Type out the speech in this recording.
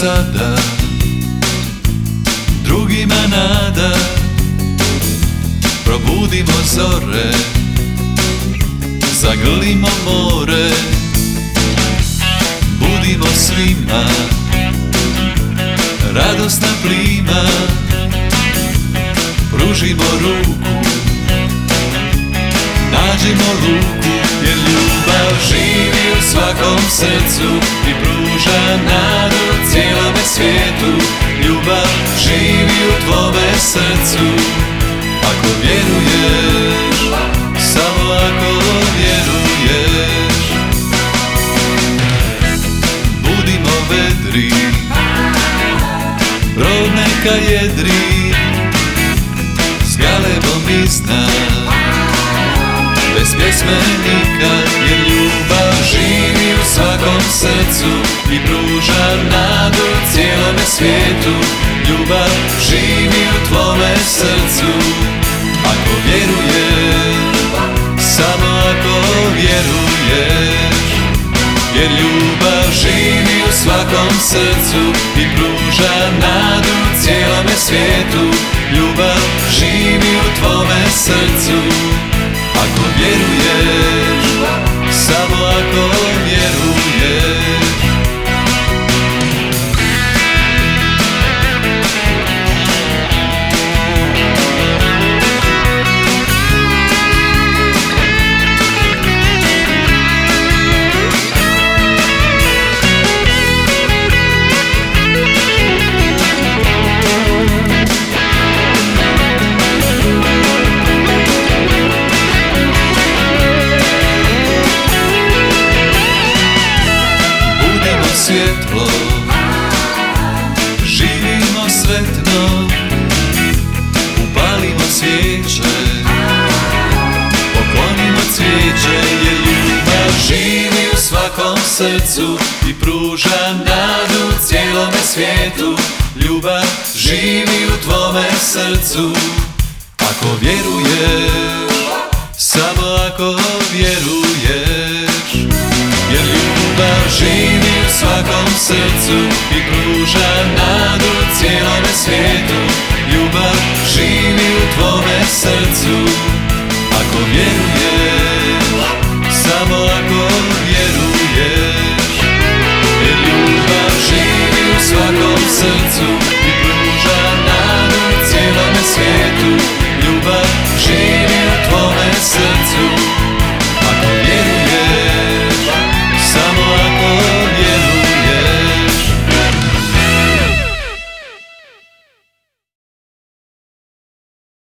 sada, drugima nada. Probudimo zore, zagrlimo more, budimo svima radosna plima. Pružimo ruku, nađimo luku, jer ljubav živi u svakom srcu i pruža nadu cijelome svijetu. Ljubav živi u tvome srcu, ako vjeruješ, samo ako vjeruješ. Budimo vedri, brod neka jedri, s galebom iznad, bez pjesme nikad, jer ljubav živi u svakom srcu i pruža nadu cijelome svijetu. Ljubav živi u tvome srcu, ako vjeruješ, samo ako vjeruješ. Jer ljubav živi u svakom srcu i pruža nadu cijelome svijetu. Ljubav živi u tvome srcu, ako vjeruješ, samo ako vjeruješ. Svjetlo, živimo sretno, upalimo svijeće, poklonimo cvijeće, jer ljubav živi u svakom srcu i pruža nadu cijelome svijetu. Ljubav živi u tvome srcu, ako vjeruješ, samo ako vjeruješ. Jer ljubav živi u svakom srcu i pruža nadu cijelome svijetu. Ljubav živi u tvome srcu,